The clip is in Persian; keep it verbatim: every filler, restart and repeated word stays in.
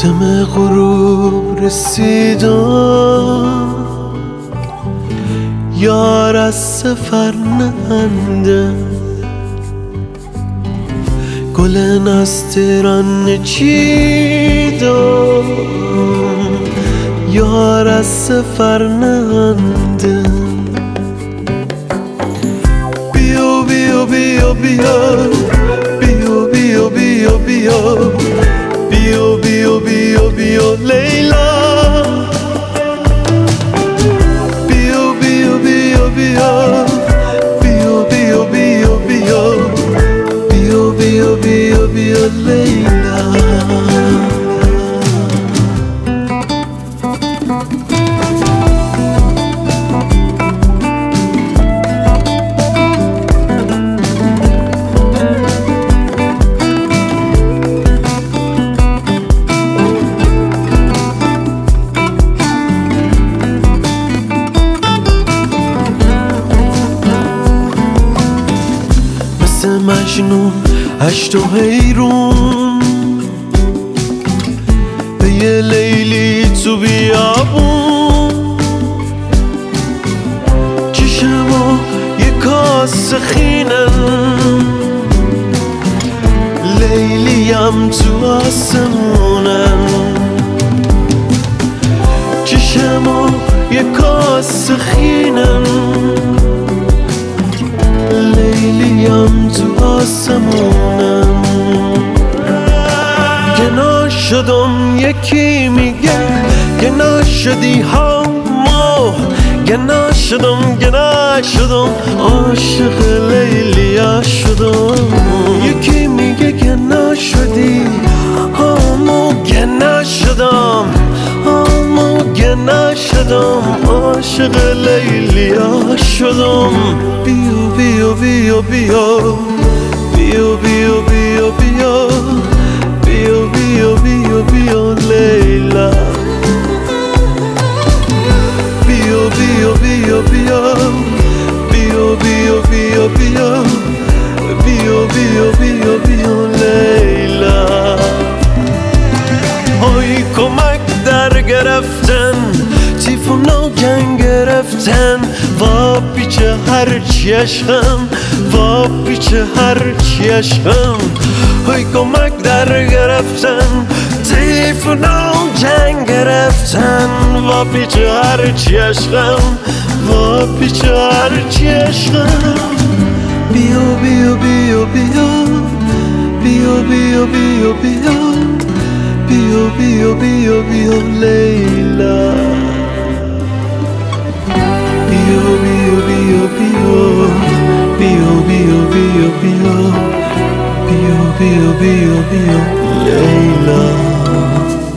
دم غروب رسیدم، یار از سفر نهنده، گل نسترن نچیدم، یار از سفر نهنده. بیو بیو بیو بیو بیو بیو بیو بیو بیو بیو بیو بیو لیلا، بیو بیو بیو بیو بیو بیو بیو بیو بیو بیو بیو بیو لیلا. مجنون هشت و حیرون به یه لیلی تو بیابون، چشمو یه کاس خینن، لیلیم تو آسمونن، چشمو یه کاس خینن، لیلیم تو آسمونم. گنا شدم یکی میگه گنا شدی همو، گنا شدم گنا شدم عاشق لیلیا شدم. یکی میگه گنا شدی همو، گنا شدم همو، گنا شدم عاشق لیلیا شدم. بیو بیو بیو بیو بیو بیو بیو بیو بیو بیو بیو بیو لیلا، بیو بیو بیو بیو بیو بیو بیو بیو بیو بیو بیو بیو لیلا. های کمک در گرفتن، تیفونا گنگ گرفتن، وا پیچه هرچی عشقم، وا پیچه هرچی عشقم. های کمک در گرفتن، تیفونا جنگ گرفتن، وا پیچه هرچی عشقم، وا پیچه هرچی عشقم. بیو بیو بیو بیو بیو بیو بیو بیو بیو بیو بیو بیو لیلا، بیو بیو بیو بیو بیو بیو بیو بیو بیو بیو بیو بیو لیلا.